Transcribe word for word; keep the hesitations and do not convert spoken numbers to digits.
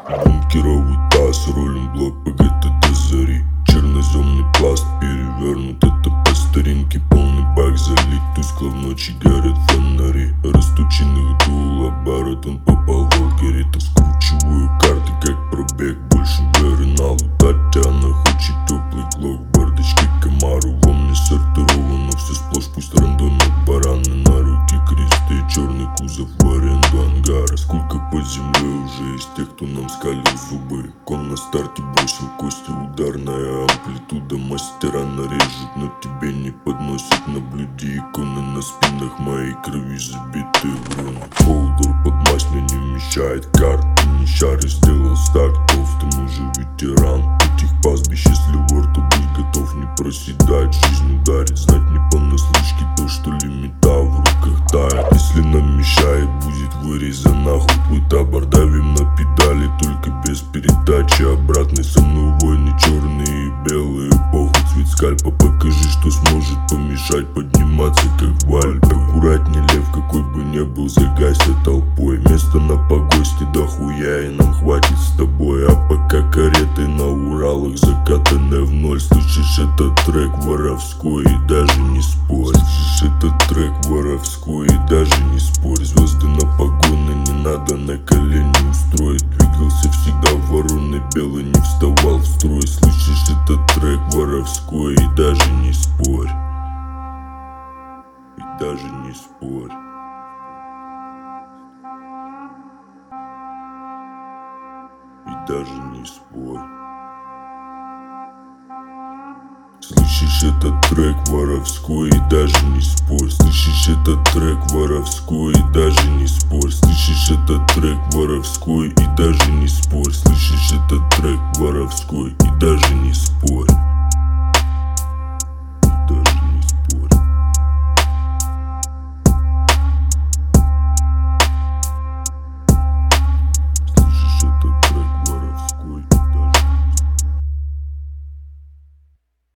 Бункеровый таз, ролим блок ПГТ до зари. Черноземный пласт перевернут, это по старинке. Полный бак залит, тускло в ночи горят фонари. Растученных дул оборот, он попал в алгоритм. Скручиваю карты, как пробег, больше веры на удачу. Она хочет теплый глок, в бардачке Камару. Во мне сортировано все сплошь, пусть рандом от бараны. На руки кресты, черный кузов в аренду ангара. Сколько под землей уже из тех, кто нам скалил зубы. Кон на старте бросил кости, ударная амплитуда. Мастера нарежут, но тебе не подносят на блюде. Иконы на спинах моей крови забиты в руны. Холдер под масло не вмещает карты. Не шарю, сделал старт, толстым уже ветеран этих пастбищ. Если вор, то будь готов не проседать. Жизнь ударит, знать не понаслышке то, что лимита в руках тает. Если нам мешает, будет вырезан нахуй плита. Бардавим на педали, только без передачи обратной. Со мной войны черные и белые, похуй цвет скальпа. Покажи, что сможет помешать подниматься как валь. Аккуратней, лев, какой бы ни был, загайся толпой. Место на погосте дохуя, и нам хватит с тобой. А пока кареты на Уралах закатаны в ноль. Слышишь, этот трек воровской, и даже не спорь. Слышишь, этот трек воровской, и даже не спорь. Звезды на погоны не надо на колени устроить. Двигался всегда вороной белый, не вставал в строй. Слышишь, этот трек воровской, и даже не спорь. И даже не спорь. И даже не спорь. Слышишь, этот трек воровской, и даже не спорь. Слышишь, этот трек воровской, и даже не спорь. Слышишь, этот трек воровской, и даже не спорь. Слышишь, этот трек воровской, и даже не спорь.